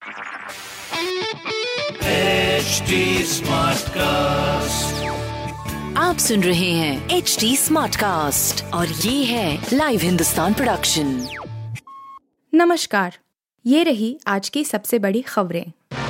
HD Smartcast. आप सुन रहे हैं HD Smartcast और ये है लाइव हिंदुस्तान प्रोडक्शन। नमस्कार, ये रही आज की सबसे बड़ी खबरें।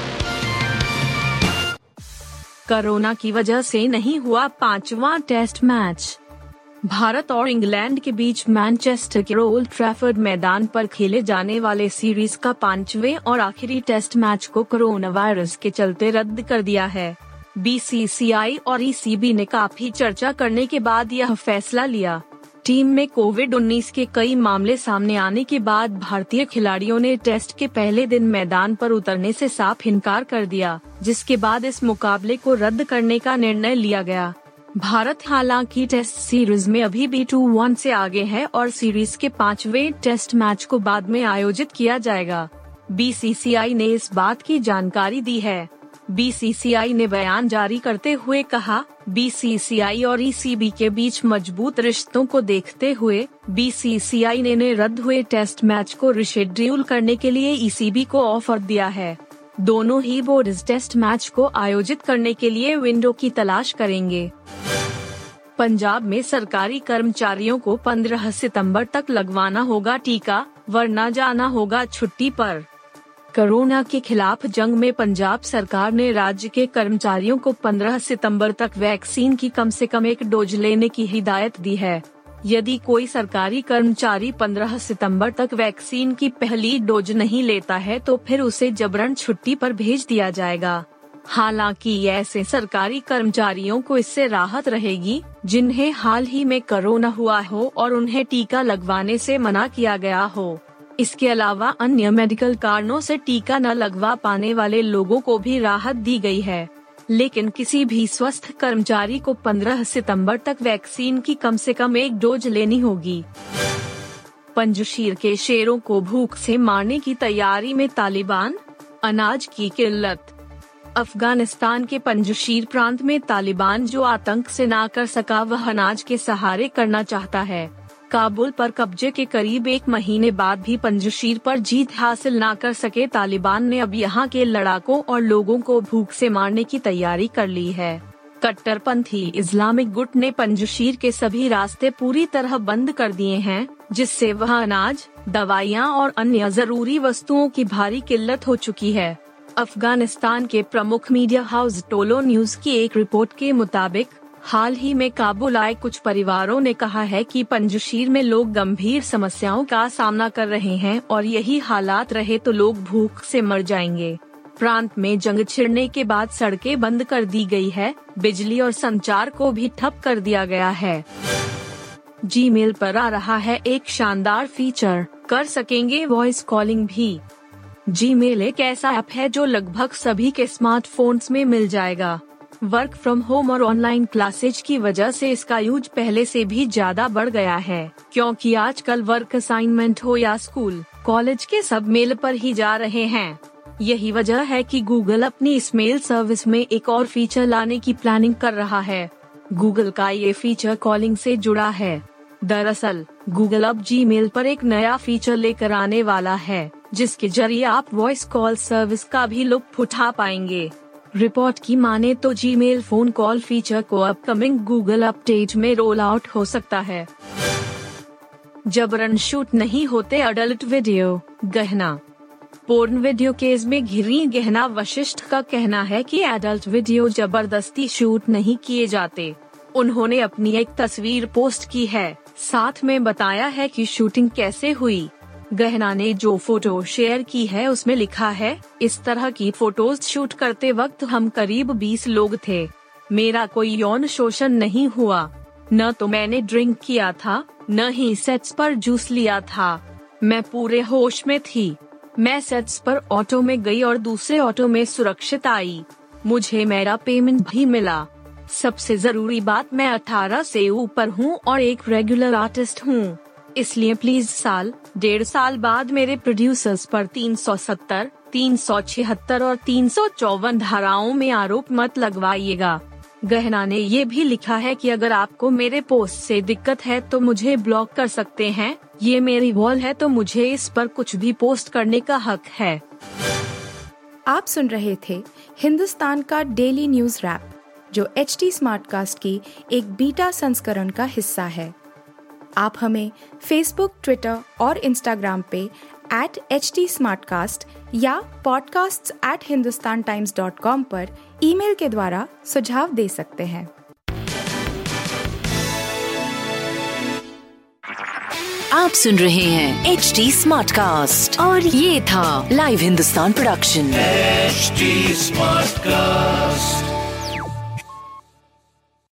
कोरोना की वजह से नहीं हुआ 5वां टेस्ट मैच। भारत और इंग्लैंड के बीच मैनचेस्टर के ओल्ड ट्रैफर्ड मैदान पर खेले जाने वाले सीरीज का 5वें और आखिरी टेस्ट मैच को कोरोना वायरस के चलते रद्द कर दिया है। बीसीसीआई और ईसीबी ने काफी चर्चा करने के बाद यह फैसला लिया। टीम में कोविड-19 के कई मामले सामने आने के बाद भारतीय खिलाड़ियों ने टेस्ट के पहले दिन मैदान पर उतरने से साफ इनकार कर दिया, जिसके बाद इस मुकाबले को रद्द करने का निर्णय लिया गया। भारत हालांकि टेस्ट सीरीज में अभी भी 2-1 से आगे है और सीरीज के 5वें टेस्ट मैच को बाद में आयोजित किया जाएगा। बीसीसीआई ने इस बात की जानकारी दी है। बीसीसीआई ने बयान जारी करते हुए कहा, बीसीसीआई और ईसीबी के बीच मजबूत रिश्तों को देखते हुए बीसीसीआई ने रद्द हुए टेस्ट मैच को रिशेड्यूल करने के लिए ईसीबी को ऑफर दिया है। दोनों ही बोर्ड इस टेस्ट मैच को आयोजित करने के लिए विंडो की तलाश करेंगे। पंजाब में सरकारी कर्मचारियों को 15 सितंबर तक लगवाना होगा टीका, वरना जाना होगा छुट्टी पर। कोरोना के खिलाफ जंग में पंजाब सरकार ने राज्य के कर्मचारियों को 15 सितंबर तक वैक्सीन की कम से कम एक डोज लेने की हिदायत दी है। यदि कोई सरकारी कर्मचारी 15 सितंबर तक वैक्सीन की पहली डोज नहीं लेता है तो फिर उसे जबरन छुट्टी पर भेज दिया जाएगा। हालांकि ऐसे सरकारी कर्मचारियों को इससे राहत रहेगी जिन्हें हाल ही में कोरोना हुआ हो और उन्हें टीका लगवाने से मना किया गया हो। इसके अलावा अन्य मेडिकल कारणों से टीका न लगवा पाने वाले लोगों को भी राहत दी गई है, लेकिन किसी भी स्वस्थ कर्मचारी को 15 सितंबर तक वैक्सीन की कम से कम एक डोज लेनी होगी। पंजशीर के शेरों को भूख से मारने की तैयारी में तालिबान, अनाज की किल्लत। अफगानिस्तान के पंजशीर प्रांत में तालिबान जो आतंक से ना कर सका वह अनाज के सहारे करना चाहता है। काबुल पर कब्जे के करीब 1 महीने बाद भी पंजशीर पर जीत हासिल ना कर सके तालिबान ने अब यहां के लड़ाकों और लोगों को भूख से मारने की तैयारी कर ली है। कट्टरपंथी इस्लामिक गुट ने पंजशीर के सभी रास्ते पूरी तरह बंद कर दिए हैं, जिससे वहां अनाज, दवाइयां और अन्य जरूरी वस्तुओं की भारी किल्लत हो चुकी है। अफगानिस्तान के प्रमुख मीडिया हाउस टोलो न्यूज की एक रिपोर्ट के मुताबिक हाल ही में काबुल आए कुछ परिवारों ने कहा है कि पंजशीर में लोग गंभीर समस्याओं का सामना कर रहे हैं और यही हालात रहे तो लोग भूख से मर जाएंगे। प्रांत में जंग छिड़ने के बाद सड़कें बंद कर दी गई है, बिजली और संचार को भी ठप कर दिया गया है। जीमेल पर आ रहा है एक शानदार फीचर, कर सकेंगे वॉइस कॉलिंग भी। जीमेल एक ऐसा ऐप है जो लगभग सभी के स्मार्टफोन्स में मिल जाएगा। वर्क फ्रॉम होम और ऑनलाइन क्लासेज की वजह से इसका यूज पहले से भी ज्यादा बढ़ गया है, क्योंकि आजकल वर्क असाइनमेंट हो या स्कूल, कॉलेज के सब मेल पर ही जा रहे हैं। यही वजह है कि गूगल अपनी इस मेल सर्विस में एक और फीचर लाने की प्लानिंग कर रहा है। गूगल का ये फीचर कॉलिंग से जुड़ा है। दरअसल गूगल अब जीमेल पर एक नया फीचर लेकर आने वाला है, जिसके जरिए आप वॉइस कॉल सर्विस का भी लुत्फ उठा पाएंगे। रिपोर्ट की माने तो जीमेल फोन कॉल फीचर को अपकमिंग गूगल अपडेट में रोल आउट हो सकता है। जबरन शूट नहीं होते adult video, Gehana. Porn video case में घिरी गहना वशिष्ठ का कहना है कि एडल्ट वीडियो जबरदस्ती शूट नहीं किए जाते। उन्होंने अपनी एक तस्वीर पोस्ट की है, साथ में बताया है कि शूटिंग कैसे हुई। गहना ने जो फोटो शेयर की है उसमें लिखा है, इस तरह की फोटोज शूट करते वक्त हम करीब 20 लोग थे। मेरा कोई यौन शोषण नहीं हुआ, न तो मैंने ड्रिंक किया था, न ही सेट्स पर जूस लिया था। मैं पूरे होश में थी। मैं सेट्स पर ऑटो में गई और दूसरे ऑटो में सुरक्षित आई। मुझे मेरा पेमेंट भी मिला। सबसे जरूरी बात, मैं 18 से ऊपर हूँ और एक रेगुलर आर्टिस्ट हूँ, इसलिए प्लीज 1.5 साल बाद मेरे प्रोड्यूसर्स पर 370, 376 और 354 धाराओं में आरोप मत लगवाइएगा। गहना ने ये भी लिखा है कि अगर आपको मेरे पोस्ट से दिक्कत है तो मुझे ब्लॉक कर सकते हैं। ये मेरी वॉल है तो मुझे इस पर कुछ भी पोस्ट करने का हक है। आप सुन रहे थे हिंदुस्तान का डेली न्यूज रैप, जो एचटी स्मार्टकास्ट की एक बीटा संस्करण का हिस्सा है। आप हमें फेसबुक, ट्विटर और इंस्टाग्राम पे @HT Smartcast या podcasts@hindustantimes.com पर ईमेल के द्वारा सुझाव दे सकते हैं। आप सुन रहे हैं HD Smartcast और ये था live Hindustan production HT Smartcast।